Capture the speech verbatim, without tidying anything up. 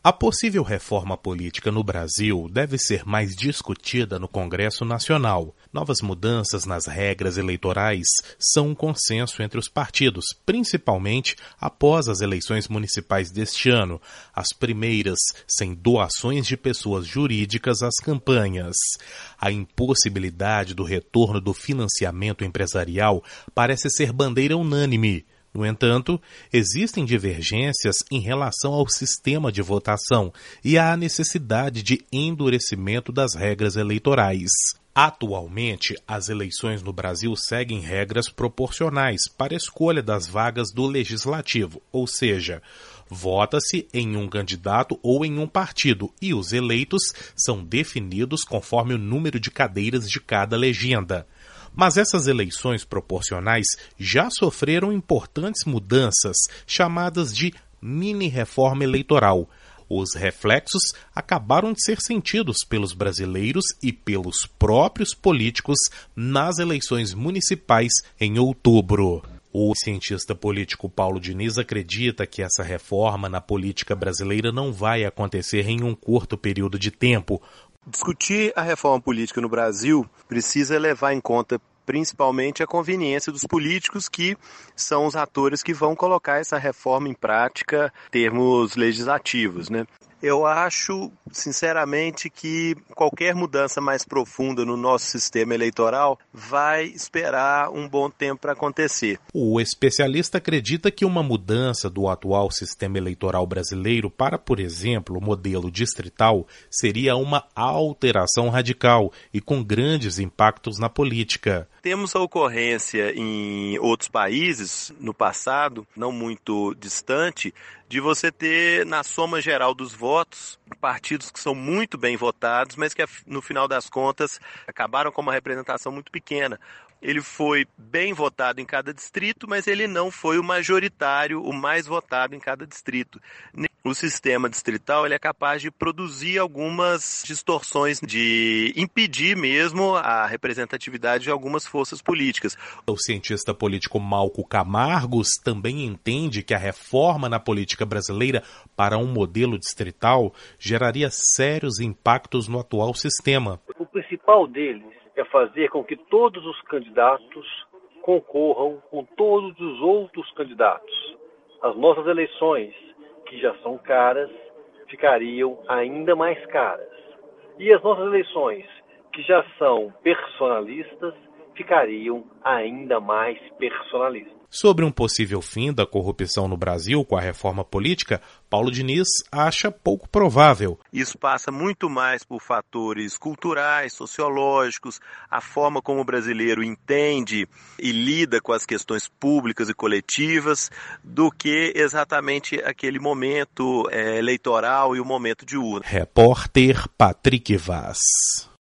A possível reforma política no Brasil deve ser mais discutida no Congresso Nacional. Novas mudanças nas regras eleitorais são um consenso entre os partidos, principalmente após as eleições municipais deste ano, as primeiras sem doações de pessoas jurídicas às campanhas. A impossibilidade do retorno do financiamento empresarial parece ser bandeira unânime. No entanto, existem divergências em relação ao sistema de votação e à necessidade de endurecimento das regras eleitorais. Atualmente, as eleições no Brasil seguem regras proporcionais para a escolha das vagas do Legislativo, ou seja, vota-se em um candidato ou em um partido e os eleitos são definidos conforme o número de cadeiras de cada legenda. Mas essas eleições proporcionais já sofreram importantes mudanças, chamadas de mini-reforma eleitoral. Os reflexos acabaram de ser sentidos pelos brasileiros e pelos próprios políticos nas eleições municipais em outubro. O cientista político Paulo Diniz acredita que essa reforma na política brasileira não vai acontecer em um curto período de tempo. Discutir a reforma política no Brasil precisa levar em conta principalmente a conveniência dos políticos, que são os atores que vão colocar essa reforma em prática em termos legislativos, né? Eu acho, sinceramente, que qualquer mudança mais profunda no nosso sistema eleitoral vai esperar um bom tempo para acontecer. O especialista acredita que uma mudança do atual sistema eleitoral brasileiro para, por exemplo, o modelo distrital seria uma alteração radical e com grandes impactos na política. Temos a ocorrência em outros países, no passado, não muito distante, de você ter, na soma geral dos votos, partidos que são muito bem votados, mas que no final das contas acabaram com uma representação muito pequena. Ele foi bem votado em cada distrito, mas ele não foi o majoritário, o mais votado em cada distrito. O sistema distrital ele é capaz de produzir algumas distorções, de impedir mesmo a representatividade de algumas forças políticas. O cientista político Malco Camargos também entende que a reforma na política brasileira para um modelo distrital geraria sérios impactos no atual sistema. O principal deles é fazer com que todos os candidatos concorram com todos os outros candidatos. As nossas eleições, que já são caras, ficariam ainda mais caras. E as nossas eleições, que já são personalistas, ficariam ainda mais personalistas. Sobre um possível fim da corrupção no Brasil com a reforma política, Paulo Diniz acha pouco provável. Isso passa muito mais por fatores culturais, sociológicos, a forma como o brasileiro entende e lida com as questões públicas e coletivas, do que exatamente aquele momento é, eleitoral e o momento de urna. Repórter Patrick Vaz.